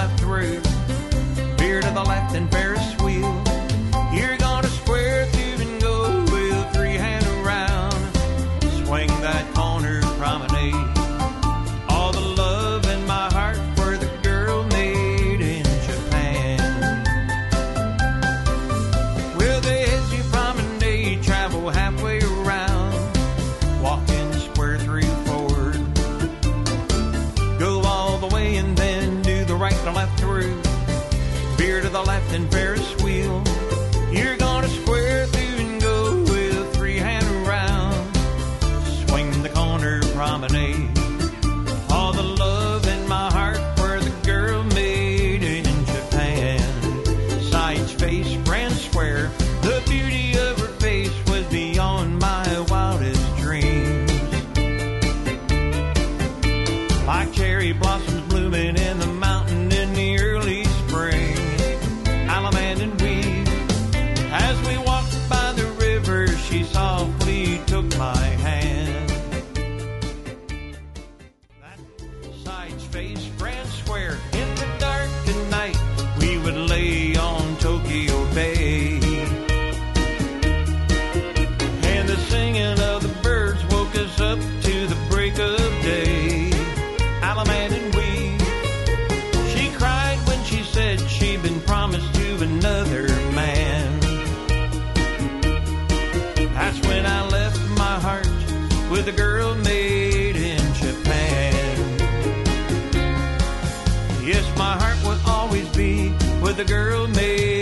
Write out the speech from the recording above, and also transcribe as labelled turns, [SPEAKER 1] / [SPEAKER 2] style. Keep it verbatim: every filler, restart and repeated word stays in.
[SPEAKER 1] left through, veer to the left and Ferris wheel. You're gonna square through and go with three hand around. Swing that corner promenade. All the love in my heart for the girl made in Japan. Well, the edgy promenade, travel halfway around, walking square through forward. Go all the way and then do the right to left through, veer to the left and Ferris wheel. You're gonna square through and go with three hand around. Swing the corner promenade. All the love in my heart for the girl made in Japan. Sides face, grand square. The beauty of her face was beyond my wildest dreams. Like cherry blossoms blooming in the mountain in the early spring. Allemande and weave. As we walked by the river, she softly took my hand. That sides face, grand square. In the dark at night, we would lay on Tokyo Bay. And the singing of the birds woke us up to the break of day. Allemande and weave. She cried when she said she'd been promised to another man. That's when I left my heart with a girl made in Japan. Yes, my heart will always be with a girl made